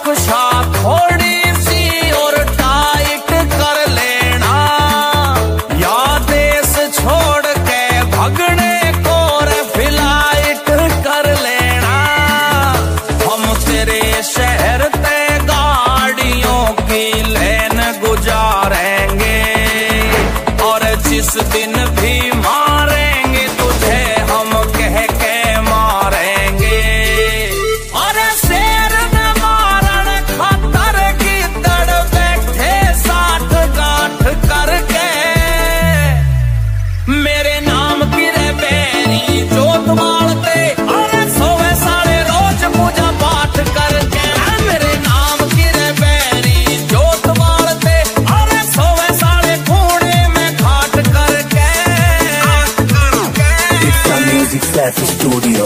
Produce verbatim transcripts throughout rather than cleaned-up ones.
नक्शा थोड़ी सी और टाइट कर लेना, या देश छोड़ के भगने को रे फ्लाइट कर लेना। हम तेरे शहर ते गाड़ियों की लेन गुजारेंगे, और जिस दिन भी मारेंगे तुझे हम कह के मारेंगे। और शेर न मारन खातर की तड़ बैठे साठ गांठ करके, मेरे नाम की रे बैरी जोत मारते, और सोवे साले रोज पूजा पाठ करके। मेरे नाम की रे बैरी जोत मारते, और सोवे साले खूणे में घाट करके। It's a music Safi Studio.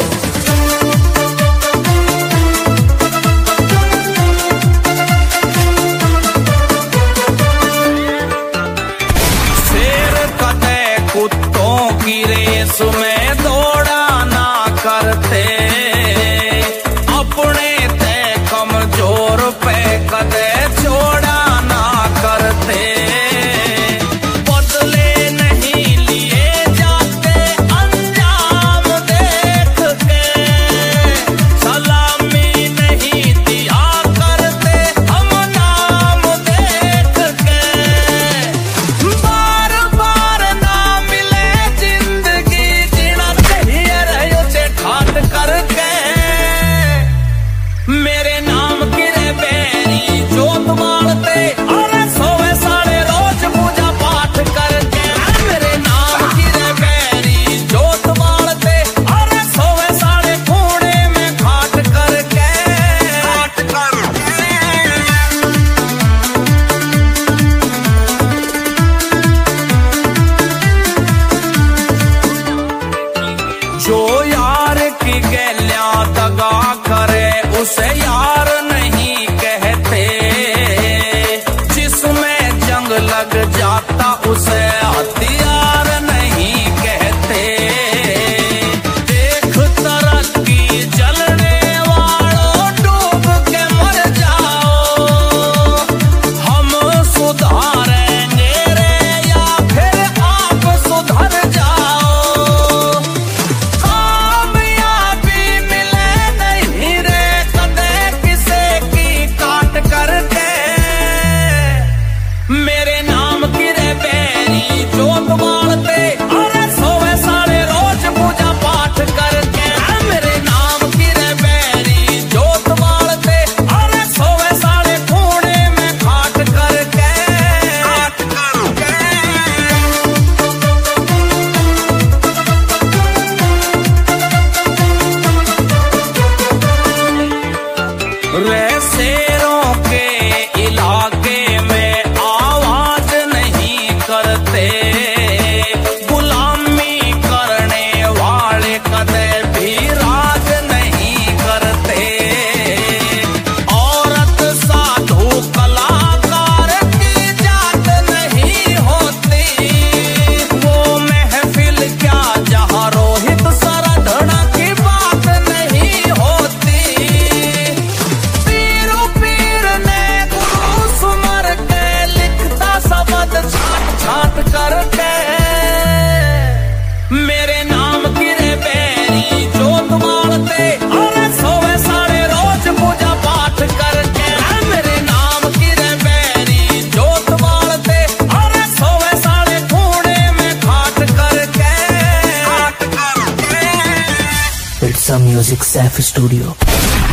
शेर कदे कुत्तों की रेस में दौड़ा ना करते, अपने ते कमजोर पे कदे छोड़ा ना करते। बदले नहीं लिए जाते अंजाम देख के, सलामी नहीं दिया करते हम नाम देख के। बार बार ना मिले जिंदगी जीना चाहिए रहो से ठाट करके, मेरे नाम की रे बैरी जोत मारते, और सोवे साले रोज पूजा पाठ करके। मेरे नाम की रे बैरी जोत मारते, और सोवे साले खूणे में घाट करके। घाट करके जो यार की गैल्या दगा करे उसे यार नहीं कहते, जिसमें जंग लग जाता उसे हथियार नहीं कहते। देख तरक्की जलने वालों डूब के मर जाओ, हम सुधारेंगे रे या फिर आप सुधर जाओ। कामयाबी मिले नहीं रे कदे किसे की काट करके, मेरे नाम की रे बैरी जोत मारते, और सोवे साले रोज पूजा पाठ करके। मेरे नाम की रे बैरी जोत मारते, और सोवे साले खूणे में घाट करके। घाट करके रे शेरों के इलाके में आवाज नहीं करते, गुलामी करने वाले कदे भी राज नहीं करते। औरत साधु कलाकार की जात नहीं होती, वो महफिल क्या जहाँ रोहित सरधना की बात नहीं होती। पीर पीर ने गुरु सुमर के लिखता शब्द छाट छाट करके, मेरे नाम की रे बैरी जोत मारते, और सोवे साले रोज पूजा पाठ करके। मेरे नाम की रे बैरी जोत मारते, और सोवे साले खूणे में घाट करके। घाट करके It's a music Safi Studio.